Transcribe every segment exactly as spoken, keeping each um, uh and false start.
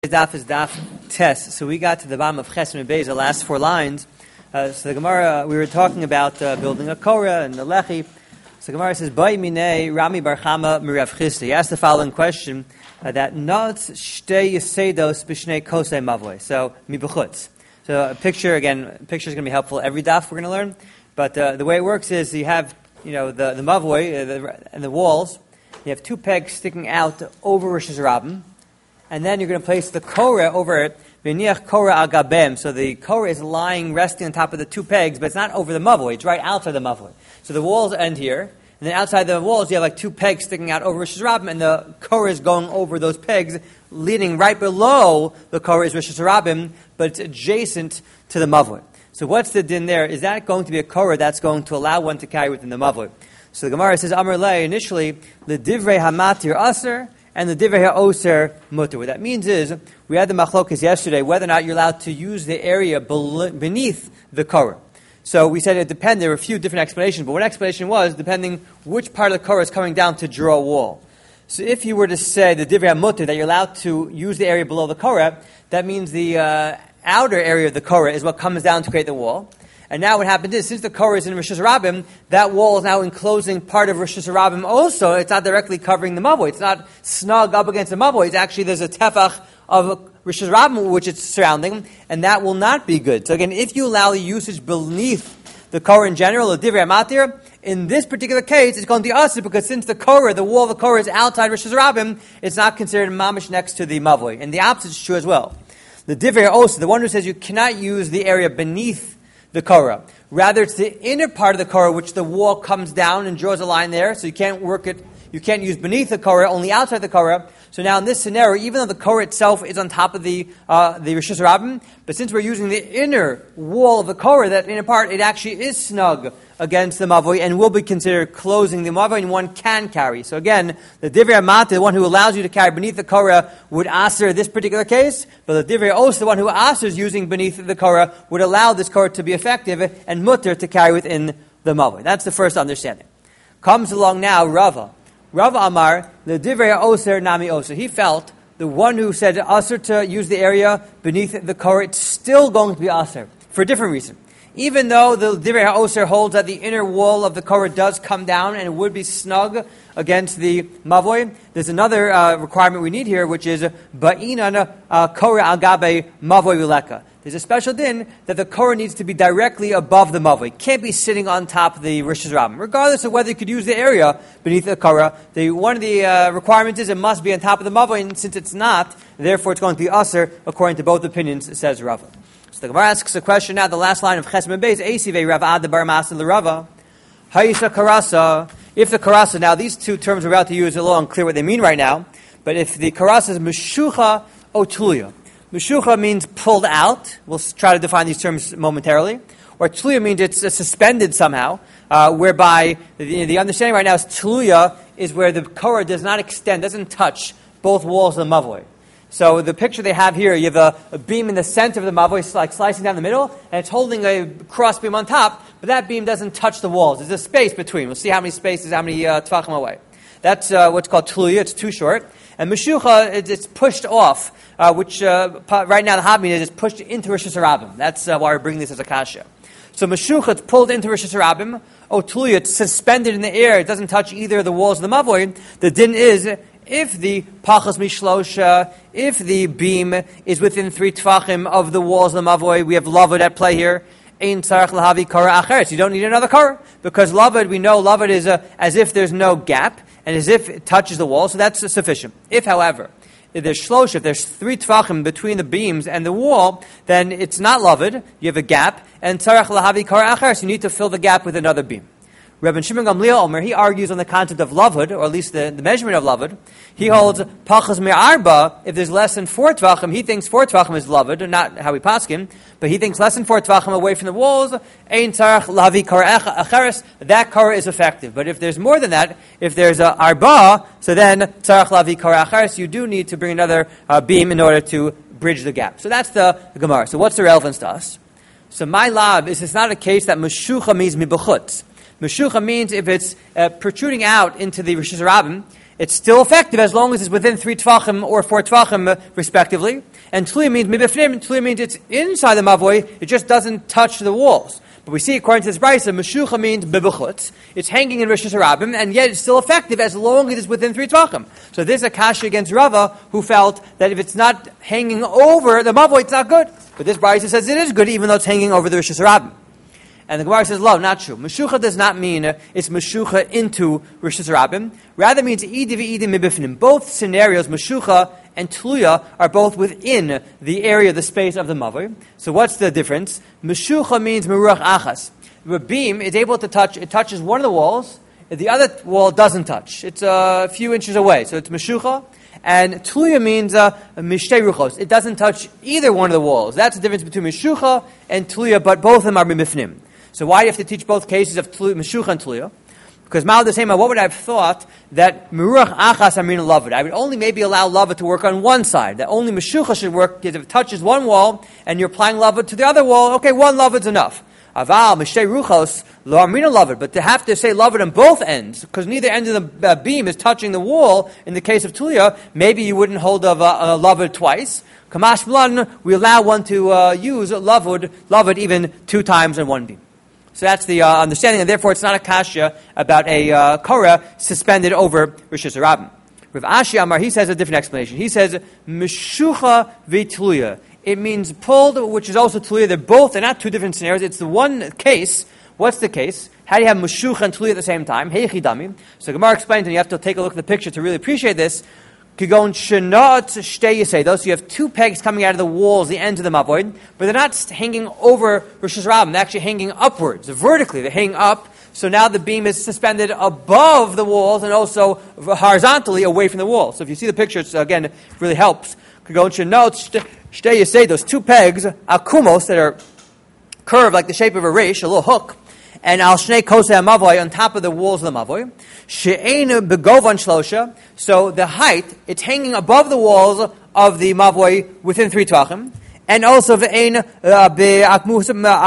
Daf is Daf Tes. So we got to the bottom of Ches and Beis, the last four lines. Uh, so the Gemara, we were talking about uh, building a Korah and the Lechi. So the Gemara says, Bai minei Rami bar Chama mirav Chisda. He asked the following question, uh, that not shtei yisedos b'shnei kosei mavoi. So, mi b'chutz. So a picture, again, a picture is going to be helpful every Daf we're going to learn. But uh, the way it works is you have, you know, the, the mavoi uh, the, and the walls. You have two pegs sticking out over Rosh Hashanah. And then you're going to place the Korah over it, v'niach Korah al gabem. So the Korah is lying, resting on top of the two pegs, but it's not over the mavoi. It's right outside the mavoi. So the walls end here, and then outside the walls you have like two pegs sticking out over Rosh Hashanah, and the Korah is going over those pegs, leading right below the Korah is Rosh Hashanah, but it's adjacent to the mavoi. So what's the din there? Is that going to be a Korah that's going to allow one to carry within the mavoi? So the Gemara says, Amar lei, initially, the divrei hamatir aser, and the divrei ha'oser mutter. What that means is, we had the machlokas yesterday, whether or not you're allowed to use the area beneath the korah. So we said it depended, there were a few different explanations, but one explanation was, depending which part of the korah is coming down to draw a wall. So if you were to say, the divrei ha'mutter, that you're allowed to use the area below the korah, that means the uh, outer area of the korah is what comes down to create the wall. And now what happened is, since the Korah is in Rosh Hashanah, that wall is now enclosing part of Rosh Hashanah also. It's not directly covering the mavoi. It's not snug up against the mavoi. It's actually, there's a tefach of Rosh Hashanah which it's surrounding, and that will not be good. So again, if you allow the usage beneath the Korah in general, the divrei hamatir, in this particular case, it's going to be usher, because since the Korah, the wall of the Korah is outside Rosh Hashanah, it's not considered mamish next to the mavoi. And the opposite is true as well. The divrei also, the one who says you cannot use the area beneath the Korah. Rather, it's the inner part of the Korah which the wall comes down and draws a line there, so you can't work it, you can't use beneath the Korah, only outside the Korah. So now in this scenario, even though the Korah itself is on top of the uh, the Rosh Hashanah, but since we're using the inner wall of the Korah, that inner part, it actually is snug against the mavoi and will be considered closing the mavoi, and one can carry. So again, the divrei hamatir, the one who allows you to carry beneath the Korah, would aser this particular case, but the divrei os, the one who asers using beneath the Korah, would allow this Korah to be effective and mutter to carry within the mavoi. That's the first understanding. Comes along now Rava. Rava Amar, the divrei oser nami oser. He felt the one who said aser to use the area beneath the Korah, it's still going to be aser for a different reason. Even though the divrei ha'oser holds that the inner wall of the Korah does come down and it would be snug against the mavoi, there's another uh, requirement we need here, which is ba'inan uh, Korah al gabe mavoi uleka. There's a special din that the Korah needs to be directly above the mavoi. It can't be sitting on top of the Rosh Hashanah. Regardless of whether you could use the area beneath the Korah, the, one of the uh, requirements is it must be on top of the mavoi, and since it's not, therefore it's going to be aser, according to both opinions, says Rava. So the Gemara asks a question now, the last line of Chesed Beis, Eisivei Rav Ad Bar Masan L'Rava, Hayisa Karasa. If the Karasa, now these two terms we're about to use are a little unclear what they mean right now, but if the Karasa is Meshucha Otluya, Meshucha means pulled out. We'll try to define these terms momentarily. Or Tluya means it's uh, suspended somehow, uh, whereby the, the understanding right now is Tluya is where the Korah does not extend, doesn't touch both walls of the mavoi. So the picture they have here, you have a, a beam in the center of the mavoi, like slicing down the middle, and it's holding a cross beam on top, but that beam doesn't touch the walls. There's a space between. We'll see how many spaces, how many uh, tefachim away. That's uh, what's called Tluya. It's too short. And Meshucha, it's, it's pushed off, uh, which uh, right now the Habmin is pushed into Rosh Hashanah. That's uh, why we're bringing this as a kasha. So Meshucha, it's pulled into Rosh Hashanah. Oh, Tluya, it's suspended in the air. It doesn't touch either of the walls of the mavoi. The din is, if the pachas mishlosha, if the beam is within three tefachim of the walls of the mavoi, we have lavud at play here. Ein tzarich lahavi korah acheres. You don't need another korah, because lavud, we know lavud is a, as if there's no gap and as if it touches the wall, so that's sufficient. If, however, if there's shlosh, if there's three tefachim between the beams and the wall, then it's not lavud. You have a gap, and tzarich lahavi korah acheres. You need to fill the gap with another beam. Rabbi Shimon Gamliel Omer, he argues on the concept of lavud, or at least the, the measurement of lavud. He holds pachas me'arba, if there's less than four tvachim, he thinks four tvachim is lavud, not how we paskin, but he thinks less than four tvachim away from the walls, ein tzarech lavi korah acheres, that korah is effective. But if there's more than that, if there's a arba, so then tzarech lavi korah acheres, you do need to bring another uh, beam in order to bridge the gap. So that's the, the Gemara. So what's the relevance to us? So my lab is, it's not a case that meshucha means mibachutz. Meshucha means if it's uh, protruding out into the Rosh Hashanah, it's still effective as long as it's within three tvachim or four tvachim, uh, respectively. And tluya means mibifnim. Tluya means it's inside the mavoi. It just doesn't touch the walls. But we see, according to this brayso, meshucha means bibechutz. It's hanging in Rosh Hashanah, and yet it's still effective as long as it's within three tvachim. So this is a kasha against Rava, who felt that if it's not hanging over the mavoi, it's not good. But this brayso says it is good, even though it's hanging over the Rosh Hashanah. And the Gemara says, "Lo, not true. Meshucha does not mean uh, it's meshucha into Rosh Hashanah. Rather means idi v'idi mibifnim. Both scenarios, meshucha and tluya, are both within the area, the space of the mavoi. So what's the difference? Meshucha means meruach achas. The beam is able to touch, it touches one of the walls, the other wall doesn't touch. It's a few inches away. So it's meshucha. And tluya means uh, mishtei ruchos. It doesn't touch either one of the walls. That's the difference between meshucha and tluya, but both of them are mimifnim. So why do you have to teach both cases of tluya, meshucha and tluya? Because Mal the same, what would I have thought that meruach achas amrina lavud? I would only maybe allow lavud to work on one side. That only meshucha should work because if it touches one wall and you're applying lavud to the other wall, okay, one lavud's enough. Aval mishtei ruchos lo amrina lavud, but to have to say lavud on both ends because neither end of the uh, beam is touching the wall. In the case of tluya, maybe you wouldn't hold of a, a lavud twice. Kamash blan, we allow one to uh, use lavud, lavud even two times on one beam. So that's the uh, understanding, and therefore it's not a kasha about a uh, korah suspended over Rosh Hashanah. Rav Ashi Amar, he says a different explanation. He says, Meshucha v'tluya. It means pulled, which is also tluya. They're both, they're not two different scenarios. It's the one case. What's the case? How do you have Meshucha and tluya at the same time? Heichi dami. So Gemara explains, and you have to take a look at the picture to really appreciate this. Kigon shenot shtei yisedos. So you have two pegs coming out of the walls, the ends of the mavoid, but they're not hanging over Rosh Hashanah. They're actually hanging upwards, vertically. They're hanging up. So now the beam is suspended above the walls and also horizontally away from the wall. So if you see the picture, it's, again, it really helps. Kigon shenot shtei yisedos. Two pegs, akumos, that are curved like the shape of a resh, a little hook. And al shnei kosei mavoy, on top of the walls of the mavoy. She'ein begovan shlosha. So the height, it's hanging above the walls of the mavoy within three tvachim. And also ve'ein be'akmu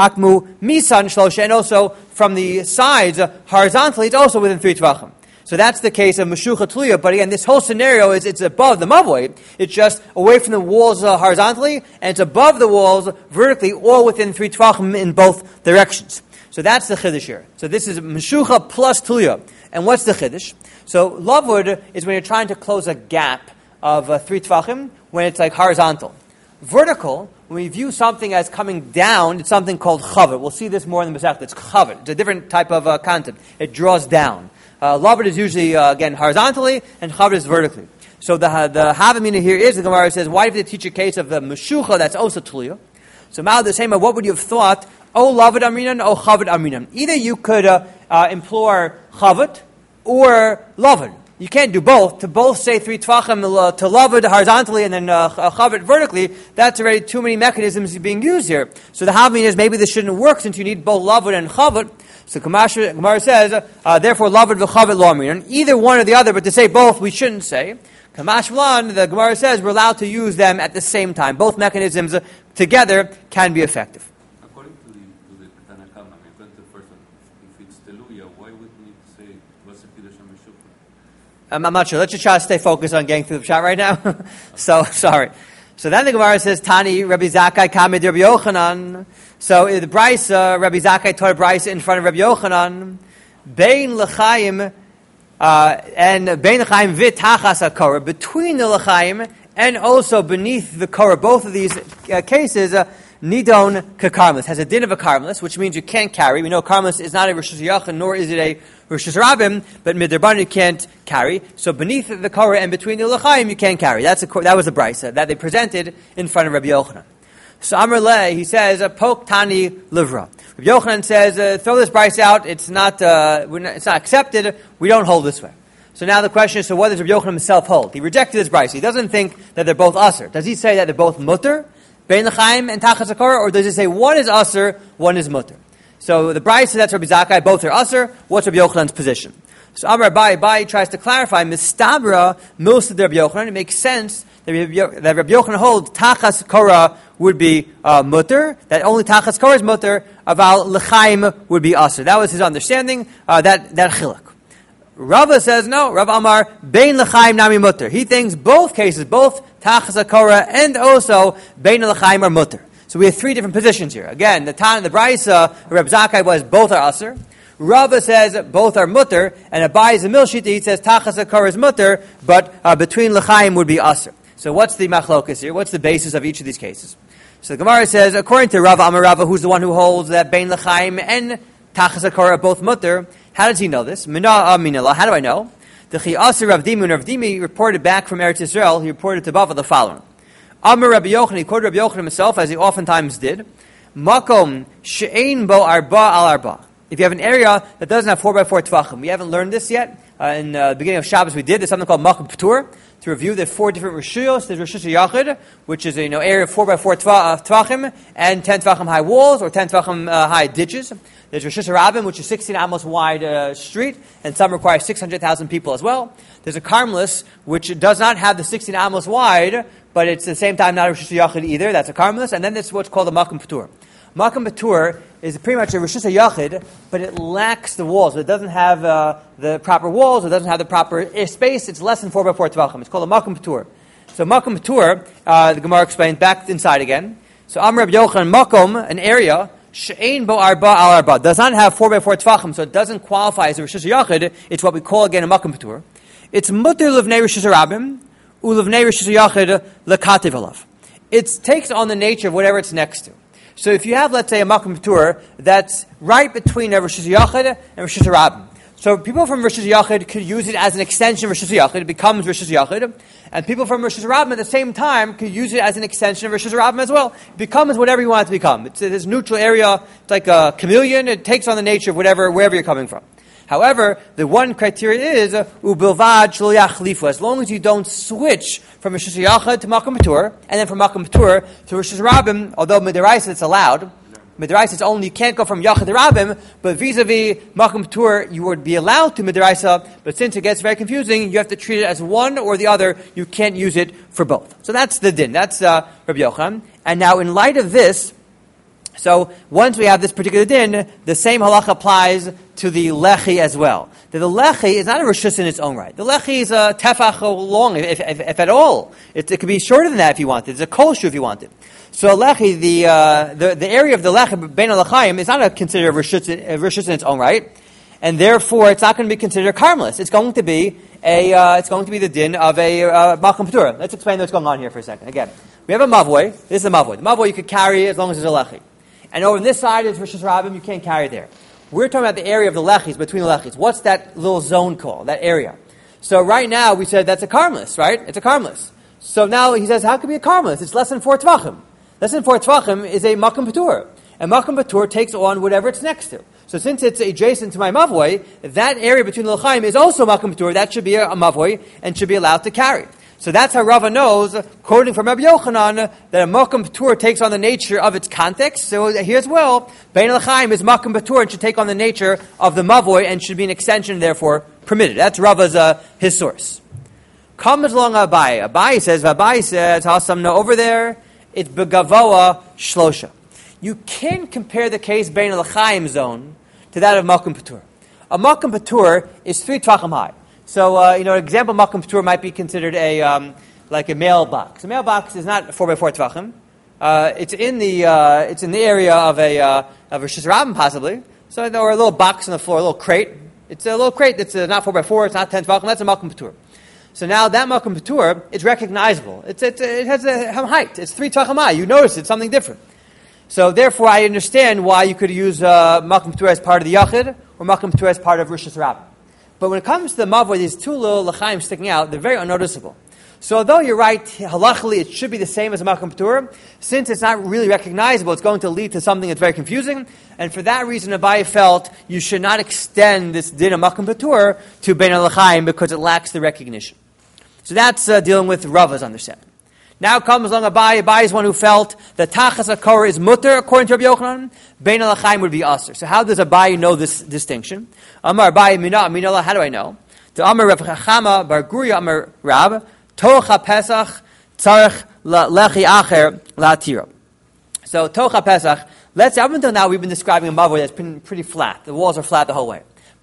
misan shlosha. And also from the sides, uh, horizontally, it's also within three tvachim. So that's the case of meshucha tluya. But again, this whole scenario is it's above the mavoy. It's just away from the walls uh, horizontally, and it's above the walls vertically, all within three tvachim in both directions. So that's the chiddush here. So this is meshucha plus tluya. And what's the chiddush? So lavud is when you're trying to close a gap of uh, three tvachim when it's like horizontal. Vertical, when we view something as coming down, it's something called chavod. We'll see this more in the Masechta. It's chavod. It's a different type of uh, concept. It draws down. Uh, lavud is usually, uh, again, horizontally, and chavod is vertically. So the uh, the havamina here is, the Gemara says, why did they teach a case of the meshucha that's also tluya? So now the same, what would you have thought? Oh, lavud amrinan, oh, chavod amrinan. Either you could uh, uh, implore chavod or lavud. You can't do both. To both say three tvachim to lavud horizontally and then uh, chavod vertically, that's already too many mechanisms being used here. So the havamina is maybe this shouldn't work since you need both lavud and chavod. So Gemara says, uh, therefore lavud v'chavod lo amrinan. Either one or the other, but to say both we shouldn't say. Kamash Vlan, the Gemara says we're allowed to use them at the same time. Both mechanisms uh, together can be effective. According to the, to the Tanna Kamma, according to the first one, if it's teluya, why would we need to say what's the kiddush and meshucha? I'm not sure. Let's just try to stay focused on getting through the shot right now. so, sorry. So then the Gemara says, Tani, Rabbi Zakkai, Kamid, Rabbi Yochanan. So in the Bryce, uh, Rabbi Zakkai taught a Bryce in front of Rabbi Yochanan. Bein l'chaim, uh, and Bein l'chaim vit hachas ha-korah, between the l'chaim and also beneath the korah. Both of these uh, cases, uh, nidon kakarmelis, has a din of a karmelis, which means you can't carry. We know karmelis is not a Rosh Hashanah, nor is it a Rosh Hashanah, but midrabanan you can't carry. So beneath the korah and between the l'chaim you can't carry. That's a, that was the brisa that they presented in front of Rabbi Yochanan. So Amr Leh, he says, uh, pok tani livra. Rabbi Yochanan says, uh, throw this brisa out. It's not, uh, we're not, it's not accepted. We don't hold this way. So now the question is, so what does Rabbi Yochanan himself hold? He rejected this brisa. He doesn't think that they're both aser. Does he say that they're both mutter, bein l'chaim and tachas ha-korah, or does he say one is aser, one is mutter? So the brisa, that's Rabbi Zakkai, both are aser. What's Rabbi Yochanan's position? So Amar Abai, Abai tries to clarify, mistabra milsa de Rabbi Yochanan. It makes sense that Rabbi Yochanan holds tachas korah would be uh, mutter, that only tachas korah is mutter, aval l'chaim would be aser. That was his understanding, uh, that, that chiluk. Rava says no. Rav Amar bein l'chaim nami mutter. He thinks both cases, both tachas hakora and also bein l'chaim are mutter. So we have three different positions here. Again, the Tan, the Brisa, Reb Zakkai was both are aser. Rava says both are mutter, and Abai is a milshita. He says tachas hakora is mutter, but uh, between l'chaim would be aser. So what's the machlokas here? What's the basis of each of these cases? So the Gemara says, according to Rava Amar Rava, who's the one who holds that bein l'chaim and tachas hakora are both mutter. How does he know this? Mina aminallah. How do I know? The Chiasir Rav Dimi, Rav Dimi reported back from Eretz Yisrael. He reported to Bava the following: Amar Rabbi Yochanan. He quoted Rabbi Yochanan himself, as he oftentimes did. Makom she'ein bo arba al arba. If you have an area that doesn't have four by four tvachim, we haven't learned this yet. Uh, in uh, the beginning of Shabbos, we did. There's something called Makom P'tur. To review, there's four different rishuyos. There's Rishus Yachid, which is a you know area of four by four tvachim and ten tvachim high walls or ten tvachim uh, high ditches. There's Rishus Rabbim, which is sixteen amos wide uh, street, and some require six hundred thousand people as well. There's a Carmelis, which does not have the sixteen amos wide, but it's at the same time not a Rishus Yachid either. That's a Carmelis, and then there's what's called a Makom P'tur. Makom P'tur is pretty much a Rishus Yachid, but it lacks the walls. It doesn't have uh, the proper walls. It doesn't have the proper space. It's less than four by four tvachim. It's called a Makom P'tur. So Makom P'tur, uh, the Gemara explains back inside again. So Amr Rabbi Yochanan, Makom, an area, she'ein bo arba al arba, does not have four by four tvachim, so it doesn't qualify as a Rishus Yachid. It's what we call again a Makom P'tur. It's mutter levnei Rishus Rabbim, ulevnei Rishus Yachid lekativ alav. It takes on the nature of whatever it's next to. So if you have, let's say, a Makom P'tur that's right between a Rishus Yachid and Rishus Rabbim. So people from Rishus Yachid could use it as an extension of Rishus Yachid. It becomes Rishus Yachid. And people from Rishus Rabbim at the same time could use it as an extension of Rishus Rabbim as well. It becomes whatever you want it to become. It's this neutral area. It's like a chameleon. It takes on the nature of whatever, wherever you're coming from. However, the one criteria is ubilvad shlo yachlifu. As long as you don't switch from Rishus Yachid to Makom P'tur, and then from Makom P'tur to Rishus Rabbim, although midiraisa it's allowed. Midiraisa it's only you can't go from Yachid to Rabbim, but vis-a-vis Makom P'tur you would be allowed to midiraisa. But since it gets very confusing, you have to treat it as one or the other. You can't use it for both. So that's the din. That's uh, Rabbi Yochanan. And now, in light of this. So once we have this particular din, the same halacha applies to the lechi as well. The, the lechi is not a rishus in its own right. The lechi is a tefach long, if, if, if at all. It, it could be shorter than that if you wanted. It's a kol shu if you wanted. So a lechi, the, uh, the the area of the lechi bein al-lachayim is not a considered a rishus, a rishus in its own right, and therefore it's not going to be considered a karmelis. It's going to be a uh, it's going to be the din of a uh, Makom P'tur. Let's explain what's going on here for a second. Again, we have a mavoi. This is a mavoi. The mavoi you could carry as long as it's a lechi. And over on this side is Rishus Rabbim, you can't carry there. We're talking about the area of the lechis, between the lechis. What's that little zone called, that area? So right now, we said that's a karmelis, right? It's a karmelis. So now he says, how can it be a karmelis? It's less than four tvachim. Less than four tvachim is a Makom P'tur. And Makom P'tur takes on whatever it's next to. So since it's adjacent to my mavoi, that area between the l'chaim is also Makom P'tur. That should be a, a mavoi and should be allowed to carry. So that's how Rava knows, quoting from Rabbi Yochanan, that a Makom P'tur takes on the nature of its context. So here as well, Bein L'chaim is Makom P'tur and should take on the nature of the Mavoi and should be an extension, therefore, permitted. That's Rava's, uh, his source. Comes along Abai. Abai says, Abai says, Hasamna over there, it's Begavoa Shlosha. You can't compare the case Bein L'chaim zone to that of Makom P'tur. A Makom P'tur is three tvachim high. So, uh, you know, an example Makom P'tur might be considered a, um, like a mailbox. A mailbox is not four by four tvachim. Uh, it's in the, uh, it's in the area of a, uh, of a Rishus Rabbim possibly. So, or a little box on the floor, a little crate. It's a little crate that's uh, not four by four, it's not ten tvachim, that's a Makom P'tur. So now that Makom P'tur, it's recognizable. It's, it's, it has a height. It's three tvachim high. You notice it's something different. So therefore I understand why you could use, uh, Makom P'tur as part of the Yachid, or Makom P'tur as part of Rishus Rabbim. But when it comes to the mavoi, these two little l'chaim sticking out, they're very unnoticeable. So although you're right, halachically it should be the same as a Makom P'tur, since it's not really recognizable, it's going to lead to something that's very confusing. And for that reason, Abai felt you should not extend this din of Makom P'tur to Bein al-L'chaim because it lacks the recognition. So that's uh, dealing with Rava's understanding. Now comes along Abai. Abai is one who felt that Tachas HaKorah is mutter, according to Rabbi Yochanan. Bein al-L'chaim would be aser. So how does Abai know this distinction? Amar Abai mina minallah. How do I know? The Amar Rav Chachama Bar Guria Amar Rab Tocha Pesach Tzarech Lechi Acher La'atiro. So Tocha Pesach. Let's say up until now we've been describing a mavoi that's been pretty flat. The walls are flat the whole way.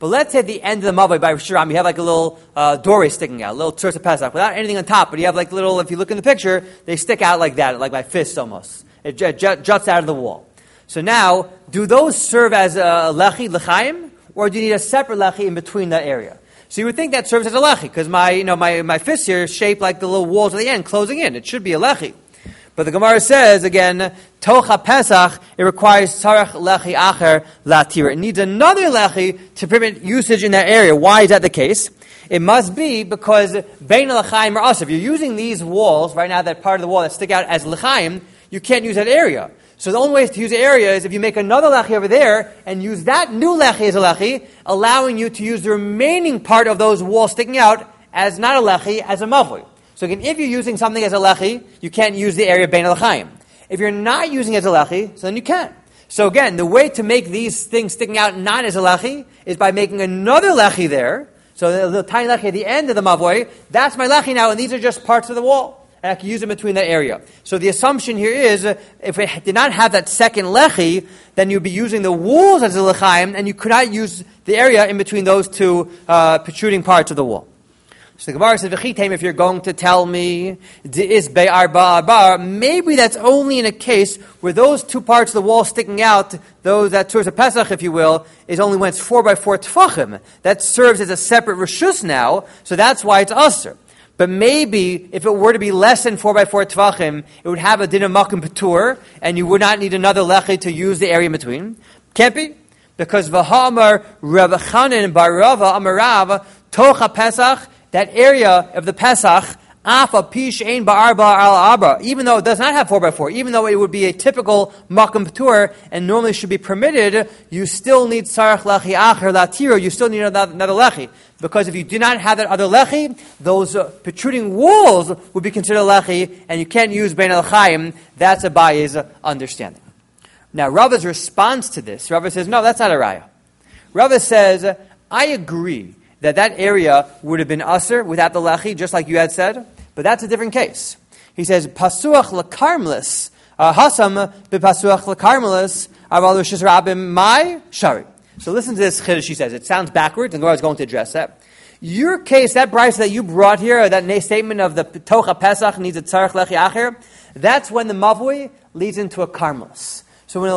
But let's say at the end of the Mavoi by Rosh Hashanah, you have like a little uh, doorway sticking out, a little Tzursa Pesach, without anything on top. But you have like little, if you look in the picture, they stick out like that, like my fist almost. It j- j- juts out of the wall. So now, do those serve as a lechi, lechaim, or do you need a separate lechi in between that area? So you would think that serves as a lechi, because my, you know, my, my fist here is shaped like the little walls at the end, closing in. It should be a lechi. But the Gemara says, again, Tocha Pesach, it requires Tzarech Lechi Acher Latira. It needs another Lechi to permit usage in that area. Why is that the case? It must be because Bein Lechaim or Asr. If you're using these walls, right now, that part of the wall that stick out as Lechaim, you can't use that area. So the only way to use the area is if you make another Lechi over there and use that new Lechi as a Lechi, allowing you to use the remaining part of those walls sticking out as not a Lechi, as a Mavui. So again, if you're using something as a lechi, you can't use the area bein lechaim. If you're not using it as a lechi, so then you can. So again, the way to make these things sticking out not as a lechi is by making another lechi there. So the little tiny lechi at the end of the mavoi, that's my lechi now, and these are just parts of the wall. And I can use them between that area. So the assumption here is, uh, if it did not have that second lechi, then you'd be using the walls as a lechaim, and you could not use the area in between those two uh, protruding parts of the wall. So the Gemara says, "V'chitem." If you're going to tell me is be'arba arba, maybe that's only in a case where those two parts of the wall sticking out, those that towards a Pesach, if you will, is only when it's four by four tefachim. That serves as a separate reshus now, so that's why it's aser. But maybe if it were to be less than four by four tefachim, it would have a din of makom patur, and you would not need another lechi to use the area in between. Can't be, because v'ha'amar Rav Chanan bar Rava amarav tocha Pesach. That area of the Pesach, afa pish ein ba'arba al abra, even though it does not have four by four, even though it would be a typical makam patur and normally should be permitted, you still need sarach lechi acher latiro. You still need another, another lechi, because if you do not have that other lechi, those uh, protruding walls would be considered lechi, and you can't use bein al-chaim. That's Abaye's understanding. Now Rava's response to this, Rava says, no, that's not a raya. Rava says, I agree that that area would have been aser without the lechi, just like you had said, but that's a different case. He says, pasuach lekarmelis, hasam bepasuach lekarmelis, aval rishis rabim my shari. So listen to this chiddush, he says. It sounds backwards, and the Gemara is going to address that. Your case, that brisa that you brought here, that statement of the tocha Pesach needs a tzarech lechi acher, that's when the mavui leads into a karmelis. So when a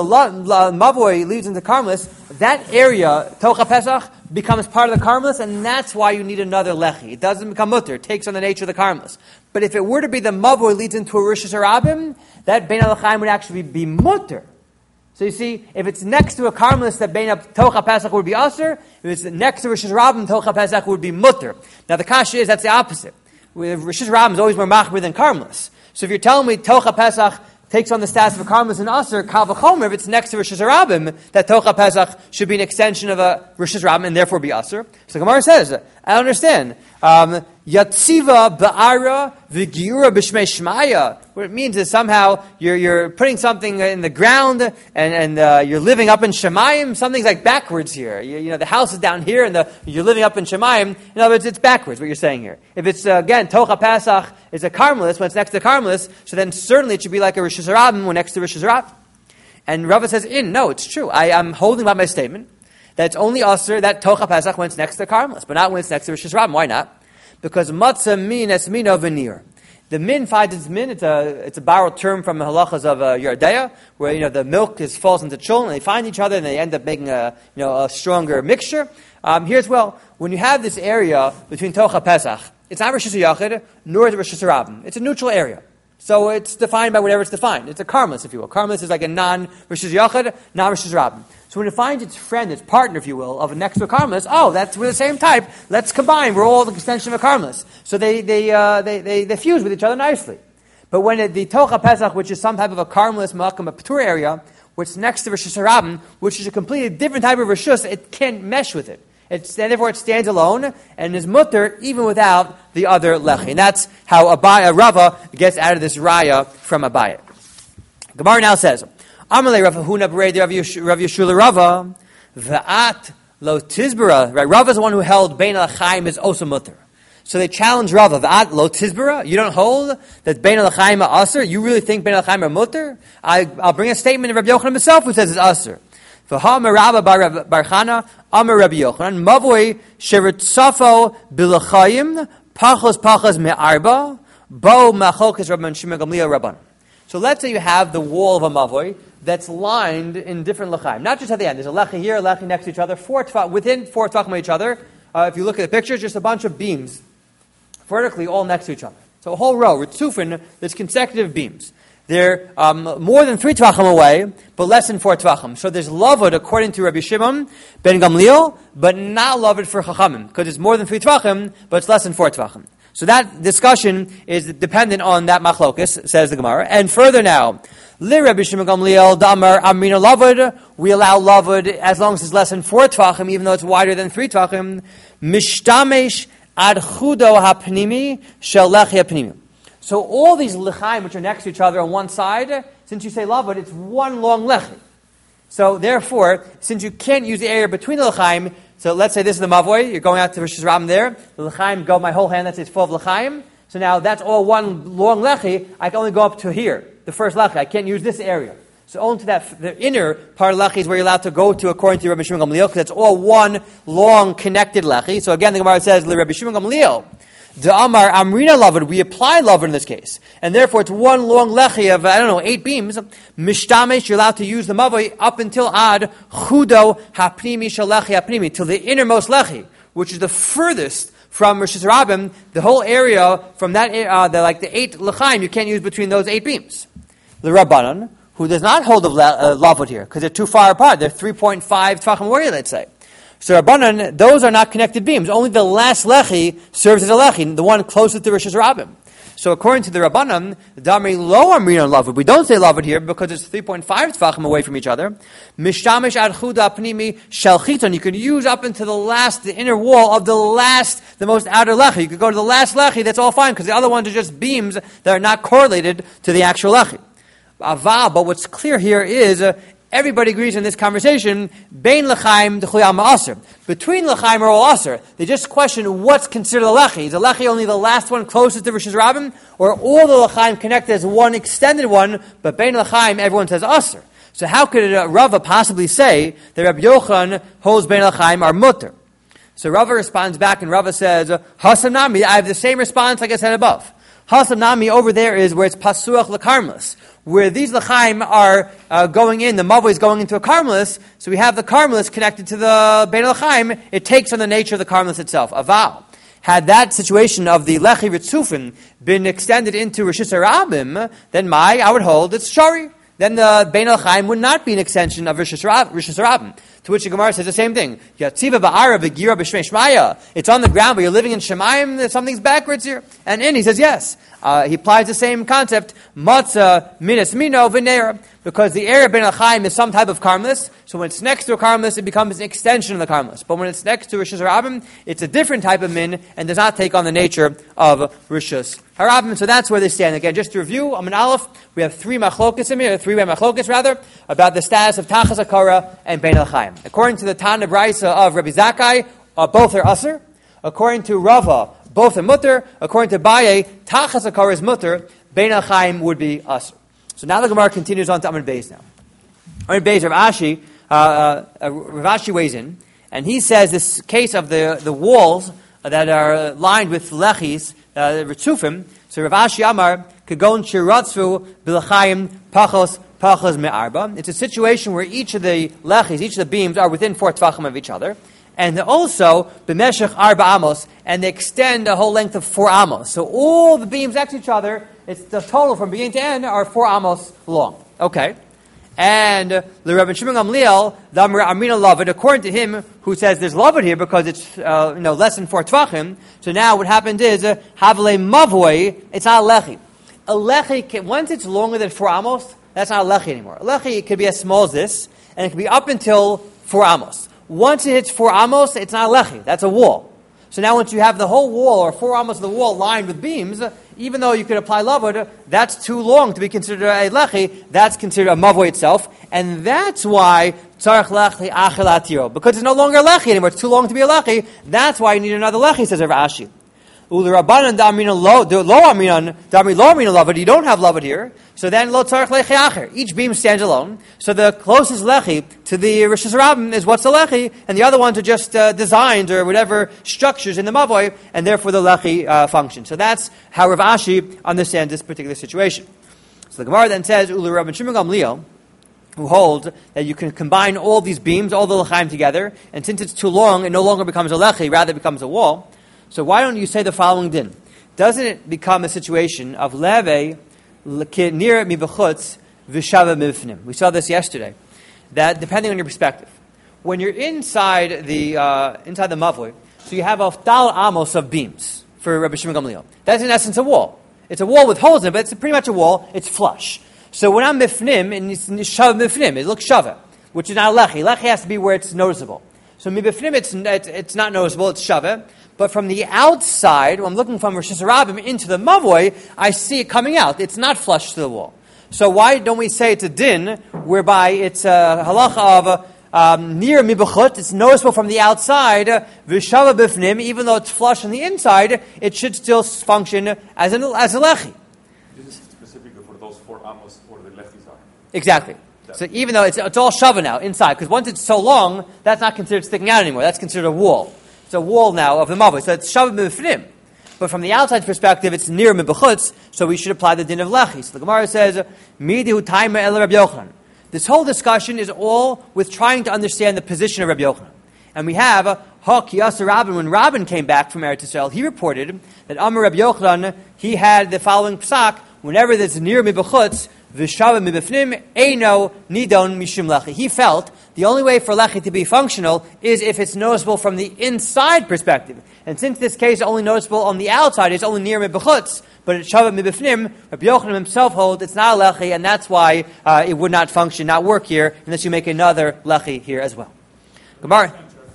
mavoi leads into karmelis, that area, tocha Pesach, becomes part of the karmelis, and that's why you need another lechi. It doesn't become mutter. It takes on the nature of the karmelis. But if it were to be the mavoi leads into a rishis harabim, that bein al-chaim would actually be mutter. So you see, if it's next to a karmelis, that bein tocha Pesach would be aser. If it's next to rishis harabim, tocha Pesach would be mutter. Now the kasha is that's the opposite. Rishis harabim is always more machmir than karmelis. So if you're telling me tocha Pesach takes on the status of a karmelis and aser, kal v'chomer, if it's next to Rishis Harabim, that tocha Pesach should be an extension of a Rishis Harabim and therefore be aser. So Gemara says, I understand. Um, Yatziva ba'ara v'giura b'shmei shmaya. What it means is somehow you're you're putting something in the ground and and uh, you're living up in Shemayim. Something's like backwards here. You, you know, the house is down here and the, you're living up in Shemayim. In other words, it's backwards what you're saying here. If it's uh, again tocha Pesach is a karmelis when it's next to karmelis, so then certainly it should be like a Rishis Harabim when next to Rishis Harabim. And Rava says, in no, it's true. I am holding by my statement that it's only aser that tocha Pesach when it's next to karmelis, but not when it's next to Rishis Harabim. Why not? Because matzah min es min veneer. The min finds its min. It's a it's a borrowed term from the halachas of uh, Yerdea, where you know the milk is falls into children, and they find each other, and they end up making a you know a stronger mixture. Um, here as well, when you have this area between Tocha Pesach, it's not Rishis Yachid nor is it Rishis Harabim. It's a neutral area. So it's defined by whatever it's defined. It's a karmelis, if you will. Karmelis is like a non-Rishis Yachid, non-Rishis Harabim. So when it finds its friend, its partner, if you will, of a next to a karmelis, oh, that's we're the same type. Let's combine. We're all the extension of a karmelis. So they they, uh, they they they fuse with each other nicely. But when it, the Tocha Pesach, which is some type of a karmelis malkam, a patur area, which next to Rishis Harabim, which is a completely different type of rishus, it can't mesh with it. It's, therefore, it stands alone and is mutter even without the other lechi. And that's how Abaya Rava gets out of this raya from Abaya. Gemara now says, Amalei Rav Huna Berei Rav Yeshua Rava V'at Lo Tizbara. Right, Rava is the one who held Bein Al-Chaim is also mutter. So they challenge Rava, V'at Lo Tizbara. You don't hold that Bein Al-Chaim are aser? You really think Bein Al-Chaim are mutter? I, I'll bring a statement of Rabbi Yochanan himself who says it's aser. V'ha Rabba bar Chana, Amar Rabbi Yochanan, Mavoi sheritzafo bilachayim, pachos pachos me'arba, bo machokes Rabban Shimon Gamliel Rabban. So let's say you have the wall of a mavoi that's lined in different lechayim. Not just at the end. There's a lechi here, a lechi next to each other, four tva- within four tvachim of each other. Uh, if you look at the picture, just a bunch of beams, vertically all next to each other. So a whole row, ritzufin, there's consecutive beams. They're um, more than three tvachim away, but less than four tvachim. So there's lavud according to Rabbi Shimon ben Gamliel, but not lavud for chachamim, because it's more than three tvachim, but it's less than four tvachim. So that discussion is dependent on that machlokus, says the Gemara. And further now, li Rabbi Shimon Gamliel damar amrina lavud, we allow lavud as long as it's less than four tvachim, even though it's wider than three tvachim. Mishtamesh ad chudo hapnimi shel lechi hapnimi. So all these lechaim which are next to each other on one side, since you say lavud, it's one long lechi. So therefore, since you can't use the area between the lechaim, so let's say this is the mavoi, you're going out to Rosh Hashanah there, the lechaim go, my whole hand, that's it's full of lechaim. So now that's all one long lechi, I can only go up to here, the first lechi, I can't use this area. So only to that, the inner part of lechi is where you're allowed to go to according to Rabbi Shimon Gamliel, because that's all one long connected lechi. So again, the Gemara says, Rabbi Shimon Gamliel, the Amar Amrina lavud, we apply lavud in this case. And therefore it's one long lechi of, I don't know, eight beams. Mishtamesh, you're allowed to use the mavoi up until ad chudo hapnimi shalechi hapnimi, till the innermost lechi, which is the furthest from Rosh Hashanah, the whole area from that, uh, the, like the eight lechaim, you can't use between those eight beams. The Rabbanan, who does not hold of la- uh, lavud here, because they're too far apart, they're three point five tvachim away, let's say. So Rabbanan, those are not connected beams. Only the last lechi serves as a lechi, the one closest to Rosh Hashanah. So according to the Rabbanan, Damri lo amrina lavud. We don't say lavud here because it's three point five tvachim away from each other. Mishtamish ad chuda pnimi shel chiton. You can use up into the last, the inner wall of the last, the most outer lechi. You could go to the last lechi, that's all fine, because the other ones are just beams that are not correlated to the actual lechi. Aval, but what's clear here is, uh, everybody agrees in this conversation, Bein lechaim d'chuyam ma'aser. Between lechaim are all aser. They just question what's considered a lechi. Is a lechi only the last one closest to Rosh Hashanah, or all the lechaim connected as one extended one, but Bein lechaim everyone says aser. So how could uh, Rava possibly say that Rabbi Yochanan holds Bein lechaim are mutter? So Rava responds back, and Rava says, Hasam nami, I have the same response like I said above. Hasam nami over there is where it's pasuach lekarmelis, where these lechaim are uh, going in, the mavoi is going into a karmelis, so we have the karmelis connected to the bein lechaim, it takes on the nature of the karmelis itself. Aval. Had that situation of the lechi ritzufin been extended into Rosh Hashanah, then my, I would hold it's shari. Then the bein lechaim would not be an extension of Rosh Hashanah. To which the Gemara says the same thing. Yatziva ba'ara v'gira b'shmei shmaya. It's on the ground, but you're living in Shemayim. Something's backwards here. And in, he says yes. Uh, he applies the same concept. Matzah minas mino v'neira. Because the area of bein lechaim is some type of karmelis. So when it's next to a karmelis, it becomes an extension of the karmelis. But when it's next to Rosh Hashanah, it's a different type of min and does not take on the nature of Rosh Hashanah. So that's where they stand. Again, just to review, Amin Aleph, we have three machlokas in here, three-way machlokas rather, about the status of Tachas HaKara and bein lechaim. According to the Tana Brisa of Rabbi Zakkai, uh, both are aser. According to Rava, both are mutter. According to Baye, Tachas HaKara is mutter. Bein lechaim would be aser. So now the Gemara continues on to Amud Beis now. Amud Beis, Rav Ashi, uh, uh, Rav Ashi weighs in, and he says this case of the, the walls that are lined with lechis, uh, ritzufim. So Rav Ashi Amar, Kagon Shiratzvu B'Lechaim Pachos Pachos Me'arba. It's a situation where each of the lechis, each of the beams, are within four tvachim of each other. And also, B'meshech Arba Amos, and they extend a whole length of four amos. So all the beams next to each other, it's the total from beginning to end, are four amos long. Okay. And uh, the Rabbi Shimon Gamliel, the Amrina Lavud, according to him, who says there's Lavud here because it's uh, you know less than four tvachim. So now what happened is, uh, Havle Mavoi, it's not a lechi. A lechi, can, once it's longer than four amos, that's not a lechi anymore. A lechi could be as small as this, and it can be up until four amos. Once it hits four amos, it's not a lechi. That's a wall. So now once you have the whole wall, or four amos of the wall lined with beams, even though you could apply lavud, that's too long to be considered a lechi. That's considered a mavoi itself. And that's why tzarech lechi achel atiro. Because it's no longer a lechi anymore. It's too long to be a lechi. That's why you need another lechi, says Rav Ashi. Ulu Rabbanan da'amrinan lo, lo amrinan, da'amri lo amrinan lavad, you don't have lavad here, so then lo tzarech lechi acher. Each beam stands alone, so the closest lechi to the Rosh Hashanah is what's the lechi, and the other ones are just uh, designs or whatever structures in the mavoi, and therefore the lechi uh, function. So that's how Rav Ashi understands this particular situation. So the Gemara then says, Ulu Rabban Shimon Gamliel, who holds that you can combine all these beams, all the lechaim together, and since it's too long, it no longer becomes a lechi, rather it becomes a wall. So why don't you say the following din? Doesn't it become a situation of leve near mibachutz v'shava mivfnim? We saw this yesterday. That depending on your perspective, when you're inside the uh, inside the mavoi, so you have a tal amos of beams for Rabbi Shimon Gamliel. That's in essence a wall. It's a wall with holes in it, but it's pretty much a wall. It's flush. So when I'm mifnim and it's shava mifnim, it looks shava, which is not lechi. Lechi has to be where it's noticeable. So mibifnim, it's it's it's not noticeable. It's shava. But from the outside, when I'm looking from Rosh Hashanah into the mavoi, I see it coming out. It's not flush to the wall. So why don't we say it's a din, whereby it's a halacha of um, near mibachut, it's noticeable from the outside, v'shava b'fnim, even though it's flush on the inside, it should still function as, an, as a lechi. This is specifically for those four amos where the lechis are. Exactly. So even though it's, it's all shava now, inside, because once it's so long, that's not considered sticking out anymore. That's considered a wall. It's a wall now of the mavoi. So it's shava b'fnim. But from the outside perspective, it's near mibachutz, so we should apply the din of lechi. So the Gemara says, Midihu taima el Rabbi Yochanan. This whole discussion is all with trying to understand the position of Rabbi Yochanan. And we have, Ha Kiyasa Rabban, when Rabban came back from Eretz Yisrael, he reported that Amar Rabbi Yochanan, he had the following psak, whenever there's near mibachutz, v'shava mibafnim, eino nidon mishum lechi. He felt the only way for lechi to be functional is if it's noticeable from the inside perspective. And since this case is only noticeable on the outside, it's only near mibachutz, but it's shava mibafnim, Rabbi Yochanan himself holds it's not a lechi, and that's why uh, it would not function, not work here, unless you make another lechi here as well. Gemara.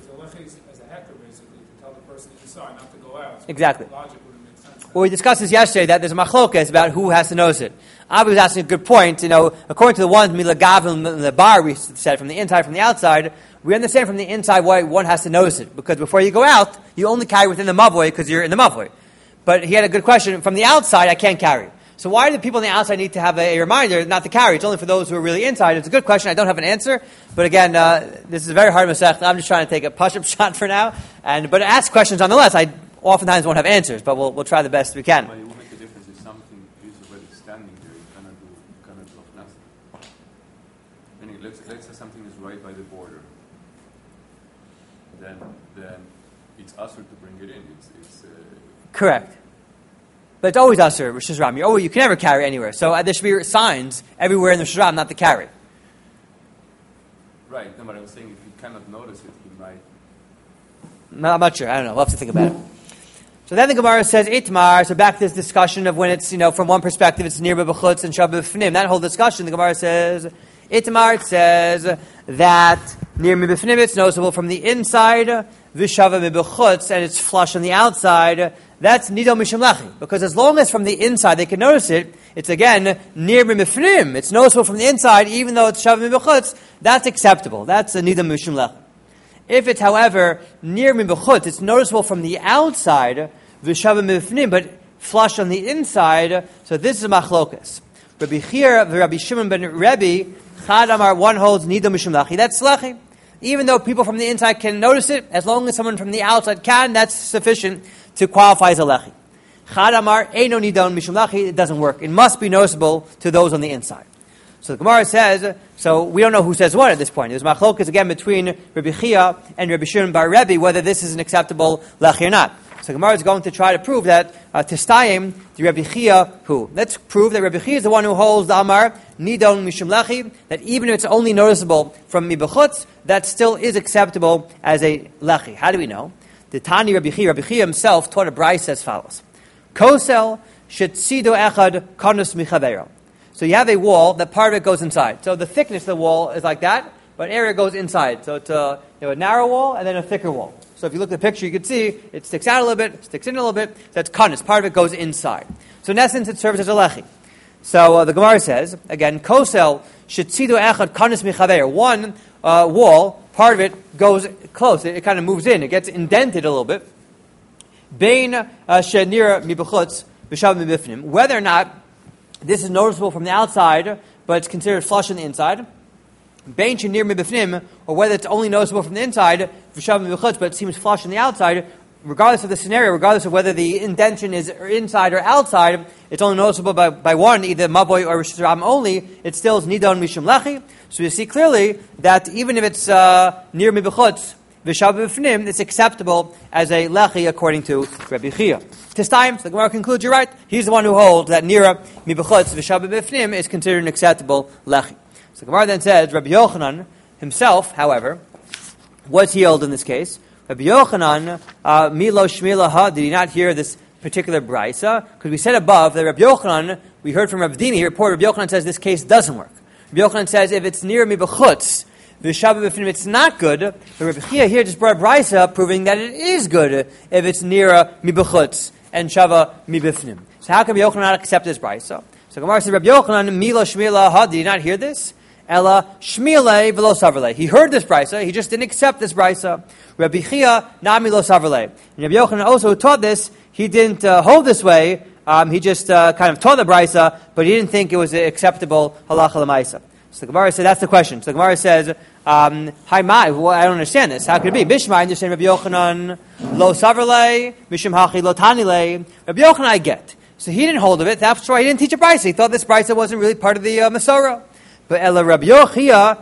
Exactly. Well, we discussed this yesterday, that there's a machlokas about who has to notice it. Avi was asking a good point. You know, according to the ones milagav and the bar, we said from the inside, from the outside, we understand from the inside why one has to notice it. Because before you go out, you only carry within the mavoi because you're in the mavoi. But he had a good question. From the outside, I can't carry. So why do the people on the outside need to have a, a reminder not to carry? It's only for those who are really inside. It's a good question. I don't have an answer. But again, uh, this is a very hard masech. I'm just trying to take a push-up shot for now. And but ask questions nonetheless. I oftentimes won't have answers, but we'll we'll try the best we can. But it will make a difference if something is already standing there. You cannot do, you cannot do nothing. Meaning, let's, let's say something is right by the border. Then, then it's usher to bring it in. It's, it's uh, correct. But it's always usher, Rosh Hashanah. Oh, you can never carry anywhere. So uh, there should be signs everywhere in the Rosh Hashanah not to carry. Right. No, but I was saying if you cannot notice it, you might. No, I'm not sure. I don't know. We'll have to think about it. So then the Gemara says itmar. So back to this discussion of when it's, you know, from one perspective it's near b'chutz and shav b'fnim. That whole discussion, the Gemara says itmar. It says that near b'fnim it's noticeable from the inside, v'shava b'chutz, and it's flush on the outside. That's nidon mishum lechi, because as long as from the inside they can notice it, it's again near b'fnim. It's noticeable from the inside, even though it's shav b'chutz. That's acceptable. That's a nidon mishum lechi. If it's, however, near mibachut, it's noticeable from the outside, v'shava mifnim, but flush on the inside. So this is a machlokas. Rabbi Chir, Rabbi Shimon ben Rebbe, Chad Amar, one holds nidon mishum lechi. That's lechi. Even though people from the inside can notice it, as long as someone from the outside can, that's sufficient to qualify as a lechi. Chad Amar, eino nidon mishum lechi. It doesn't work. It must be noticeable to those on the inside. So the Gemara says, so we don't know who says what at this point. There's machlokas again between Rabbi Chia and Rabbi Shimon bar Rebbe whether this is an acceptable lechi or not. So the Gemara is going to try to prove that uh, Testayim, the Rabbi Chia, who? Let's prove that Rabbi Chia is the one who holds the Amar, Nidon Mishum Lechi, that even if it's only noticeable from Mibachutz, that still is acceptable as a lechi. How do we know? The Tani Rabbi Chia, Rabbi Chia himself taught a brayso as follows. Kosel shetzido echad kanus michaveiro. So you have a wall that part of it goes inside. So the thickness of the wall is like that, but area goes inside. So it's a, you know, a narrow wall and then a thicker wall. So if you look at the picture, you can see it sticks out a little bit, sticks in a little bit. That's kanis. Part of it goes inside. So in essence, it serves as a lechi. So uh, the Gemara says, again, kosel shetzido echad kanis michaver. One uh, wall, part of it goes close. It, it kind of moves in. It gets indented a little bit. Bein shenira mibechutz v'shava mibifnim. Whether or not this is noticeable from the outside, but it's considered flush on the inside. Bein shenir mibifnim, or whether it's only noticeable from the inside, v'shava mibechutz, but it seems flush on the outside. Regardless of the scenario, regardless of whether the indention is inside or outside, it's only noticeable by, by one, either Mavoy or Rosh Hashanah only, it still is Nidon Mishum Lechi. So you see clearly that even if it's uh, near Mibechutz, V'Shav B'Fnim, it's acceptable as a Lechi according to Rabbi Chia. This time, so the Gemara concludes, you're right, he's the one who holds that Nira Mibechutz, V'Shav B'Fnim is considered an acceptable Lechi. So the Gemara then says, Rabbi Yochanan himself, however, was healed in this case. Rabbi Yochanan, uh, Milo Shmila Ha, did he not hear this particular brisa? Because we said above that Rabbi Yochanan, we heard from Rabbi Dimi, he reported Rabbi Yochanan says this case doesn't work. Rabbi Yochanan says if it's near Mibechutz, V'Shav B'Fnim, it's not good. But Rabbi Chia here just brought a brisa proving that it is good if it's near Mibechutz and Shava Mibifnim. So how can Rabbi Yochanan not accept this brisa? So Gemara says Rabbi Yochanan, Milo Shmila Ha, did he not hear this? Ella Shmile v'lo savrle. He heard this brisa, he just didn't accept this brisa. Rabbi Chia nami lo savrle. And Rabbi Yochanan also who taught this, he didn't uh, hold this way. Um, he just uh, kind of taught the brisa, but he didn't think it was acceptable halacha l'maisa. So the Gemara said that's the question. So the Gemara says, um, "Hi mai, well, I don't understand this. How could it be? Bishma, I understand Rabbi Yochanan lo savrle, mishum hachi lo tanile. Rabbi Yochanan I get. So he didn't hold of it. That's why he didn't teach a brisa. He thought this brisa wasn't really part of the uh, Masorah. But Ella Rabbi Yochia,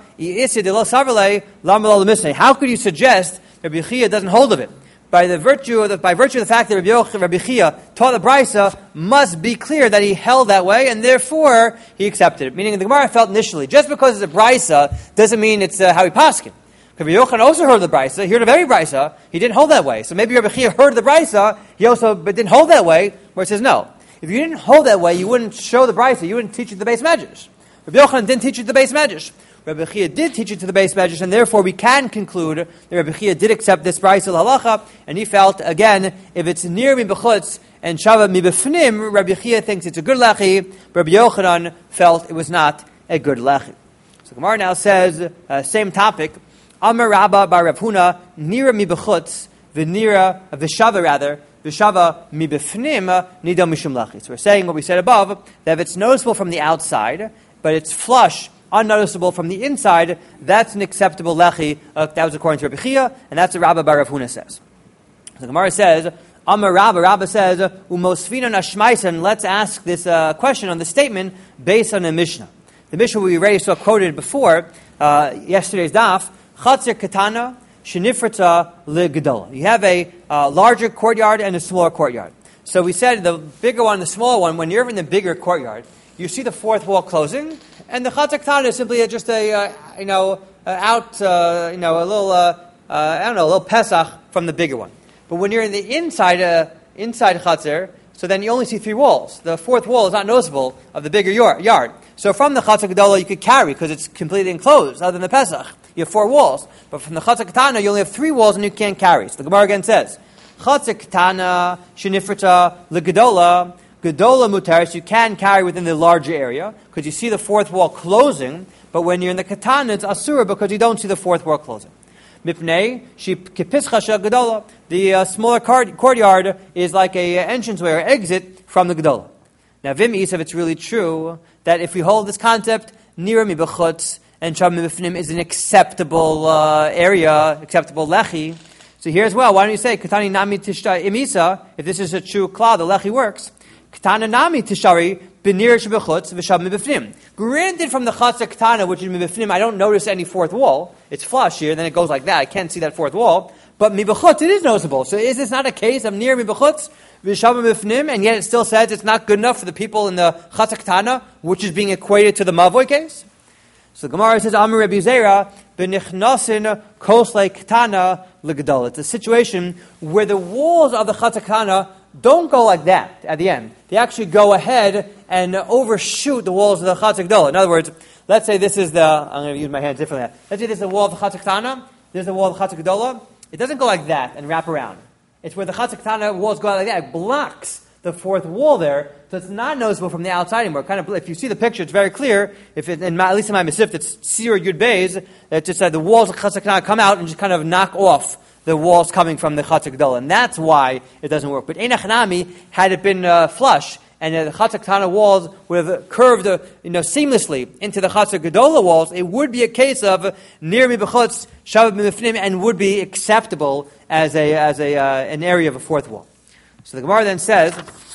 how could you suggest Rabbi Chia doesn't hold of it? By the virtue of the, by virtue of the fact that Rabbi, Yoch, Rabbi Chia taught the brisa, must be clear that he held that way, and therefore he accepted it. Meaning the Gemara felt initially, just because it's a brisa doesn't mean it's uh, how he paskin. Rabbi Yochanan also heard the brisa. He heard of every brisa. He didn't hold that way. So maybe Rabbi Chia heard the brisa. He also but didn't hold that way. Where it says no. If you didn't hold that way, you wouldn't show the brisa. You wouldn't teach it the base measures. Rabbi Yochanan didn't teach it to the base medrash. Rabbi Chia did teach it to the base medrash, and therefore we can conclude that Rabbi Chia did accept this brisa halacha, and he felt, again, if it's near Mibechutz and Shava Mibefnim, Rabbi Chia thinks it's a good lechi, Rabbi Yochanan felt it was not a good lechi. So Gemara now says, uh, same topic, Amar Rabba bar Rav Huna, Nira Mibechutz, V'nira, V'shava rather, V'shava Mibefnim, Nidam Mishum lechi. So we're saying what we said above, that if it's noticeable from the outside, but it's flush, unnoticeable from the inside, that's an acceptable lechi. Uh, that was according to Rabbi Chia, and that's what Rabba bar Rav Huna says. The Gemara says, Amar Rabba, Rabba says, Umosfina nashmaisen, let's ask this uh, question on the statement based on the Mishnah. The Mishnah we already saw quoted before, uh, yesterday's daf, Chatzir Katana, Shenifrata L'Gedola. You have a uh, larger courtyard and a smaller courtyard. So we said the bigger one and the smaller one, when you're in the bigger courtyard, you see the fourth wall closing, and the Chatzar Ketana is simply just a, uh, you know, uh, out, uh, you know, a little, uh, uh, I don't know, a little Pesach from the bigger one. But when you're in the inside, uh, inside Chatzar, so then you only see three walls. The fourth wall is not noticeable of the bigger yard. So from the Chatzar Gedola you could carry, because it's completely enclosed, other than the Pesach. You have four walls. But from the Chatzar Ketana you only have three walls and you can't carry. So the Gemara again says, Chatzar Ketana, Shenifrata, L'Gedola, Gedola mutaris, you can carry within the larger area, because you see the fourth wall closing, but when you're in the katana, it's asura, because you don't see the fourth wall closing. Mipnei, she kipischasha gedola, the uh, smaller court, courtyard is like a uh, entranceway or exit from the gedola. Now, Vimis, if it's really true, that if we hold this concept, nira mibechutz and shav mibifnim is an acceptable uh, area, acceptable lechi, so here as well, why don't you say, katani nami tishta imisa, if this is a true klal, the lechi works. Ketana nami tishari b'nir shebechutz v'shav mibifnim. Granted, from the chatzar ketana, which is mibifnim, I don't notice any fourth wall. It's flush here, then it goes like that. I can't see that fourth wall. But mibechutz, it is noticeable. So is this not a case of near mibechutz v'shav mibifnim, and yet it still says it's not good enough for the people in the chatzar ketana, which is being equated to the mavoy case? So the Gemara says, Amar Rabbi Zera b'nichnasin koslei ketana l'gedol. It's a situation where the walls of the chatzar ketana don't go like that at the end. They actually go ahead and overshoot the walls of the Chatzar Gedola. In other words, let's say this is the, I'm going to use my hands differently. Let's say this is the wall of the Chatzar Ketana, this is the wall of the Chatzar Gedola. It doesn't go like that and wrap around. It's where the Chatzar Ketana walls go like that. It blocks the fourth wall there, so it's not noticeable from the outside anymore. Kind of, if you see the picture, it's very clear. If it, in my, at least in my Masif, it's Sir Yud Beis, that just uh, the walls of Chatzar Ketana come out and just kind of knock off the walls coming from the Chatz Gedolah, and that's why it doesn't work. But Ein Hanami, had it been uh, flush, and uh, the Chatz Ketana walls would have curved, uh, you know, seamlessly into the Chatz Gedolah walls, it would be a case of nir mi b'chutz, shav mi, and would be acceptable as a as a uh, an area of a fourth wall. So the Gemara then says,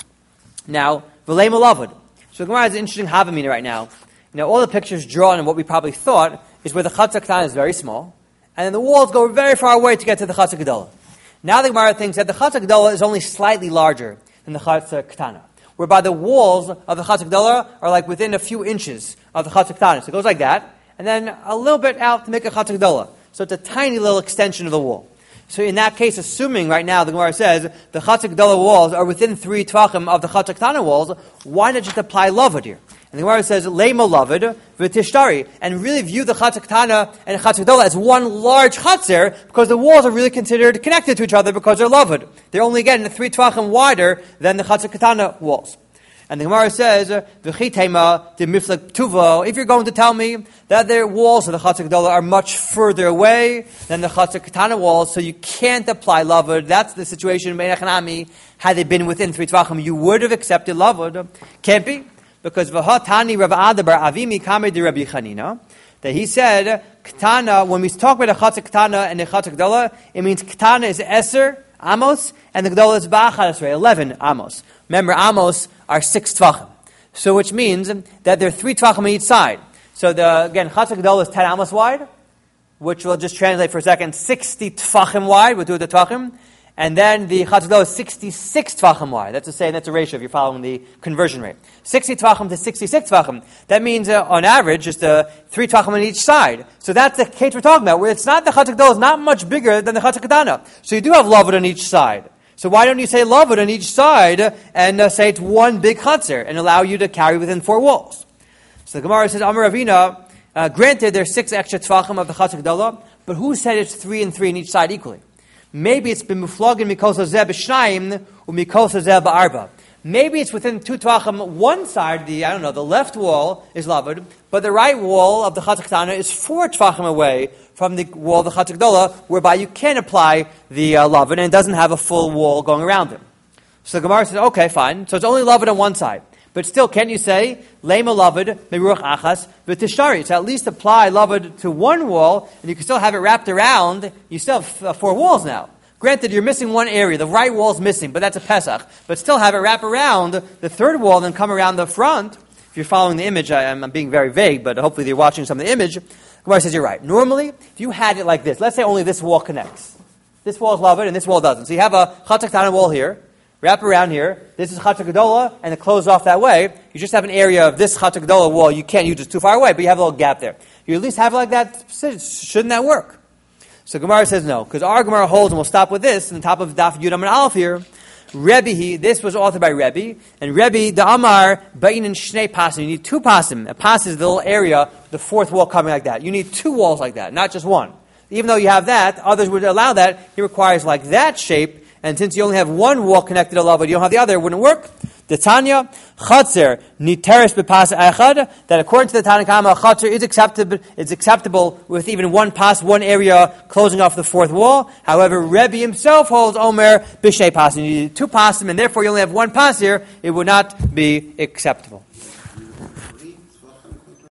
now v'lei malavud. So the Gemara has an interesting havamina right now. You know, all the pictures drawn and what we probably thought is where the Chatz Ketana is very small, and then the walls go very far away to get to the Chatz Gedolah. Now the Gemara thinks that the Chatz Gedolah is only slightly larger than the Chatz Ketana, whereby the walls of the Chatz Gedolah are like within a few inches of the Chatz Ketana. So it goes like that, and then a little bit out to make a Chatz Gedolah. So it's a tiny little extension of the wall. So in that case, assuming right now the Gemara says the Chatz Gedolah walls are within three tvachim of the Chatz Ketana walls, why not just apply lavud here? And the Gemara says leimo lavud v'tishtari, and really view the Chatz Ketana and Chatz Gedolah as one large chatzer, because the walls are really considered connected to each other because they're lavud. They're only again three tvachim wider than the Chatz Ketana walls. And the Gemara says, "V'chitema de miflag tuvo." If you're going to tell me that their walls of the Chatz Gedolah are much further away than the Chatz Ketana walls, so you can't apply lavud. That's the situation. Meinachanami, had they been within three tvachim, you would have accepted lavud. Can't be, because v'hatani Rav Adabar Avimi Kamei de Rabbi Chanina, that he said Ketana. When we talk about the Chatz Ketana and the Chatz Gedolah, it means Ketana is Eser Amos and the Gedolah is Ba'achad Esrei, eleven Amos. Remember, Amos are six tvachim. So which means that there are three tvachim on each side. So the again, Chatz Gedolah is ten amos wide, which we'll just translate for a second, sixty tvachim wide, we'll do the tvachim. And then the Chatz Gedolah is sixty-six tvachim wide. That's to say, that's a ratio if you're following the conversion rate. sixty tvachim to sixty-six tvachim. That means, uh, on average, just uh, three tvachim on each side. So that's the case we're talking about, where it's not the Chatz Gedolah is not much bigger than the Chatz Ketana. So you do have lavud on each side. So why don't you say lavud on each side and uh, say it's one big chatzer and allow you to carry within four walls? So the Gemara says, Amar Ravina, uh, granted there's six extra tvachim of the Chatz Gedolah, but who said it's three and three in each side equally? Maybe it's been muflagin mikos hazeh b'shnayim or mikos hazeh ba'arba. Maybe it's within two tvachim. One side, the I don't know, the left wall is lavud, but the right wall of the Chatz Ketana is four tvachim away from the wall of the Chatz Gedolah, whereby you can apply the uh, lavud and it doesn't have a full wall going around it. So the Gemara says, okay, fine. So it's only lavud on one side. But still, can you say, leima lavud, meruach achas, v'tishtari? So at least apply lavud to one wall, and you can still have it wrapped around. You still have uh, four walls now. Granted, you're missing one area. The right wall's missing, but that's a Pesach. But still have it wrap around the third wall, then come around the front. If you're following the image, I, I'm being very vague, but hopefully you're watching some of the image. Gemara says you're right. Normally, if you had it like this, let's say only this wall connects. This wall is lavud, and this wall doesn't. So you have a Chatz Ketana wall here, wrap around here. This is Chatz Gedolah, and it closes off that way. You just have an area of this Chatz Gedolah wall. You can't use it too far away, but you have a little gap there. You at least have it like that. Shouldn't that work? So Gemara says no, because our Gemara holds, and we'll stop with this, on the top of Daf Yud Amud Aleph here. Rebbe, he, this was authored by Rebbe, and Rebbe, the Amar, Bain and Shnei Pasim. You need two pasim. A pasim is the little area, the fourth wall coming like that. You need two walls like that, not just one. Even though you have that, others would allow that. He requires like that shape, and since you only have one wall connected to lavud, you don't have the other, it wouldn't work. The Tanya, Chatzer, Niteres B'Pas Echad, that according to the Tanna Kama, Chatzer is acceptable, is acceptable with even one pas, one area closing off the fourth wall. However, Rebbe himself holds Omer B'Shnei Pasim. You need two pasim, and therefore you only have one pas here, it would not be acceptable.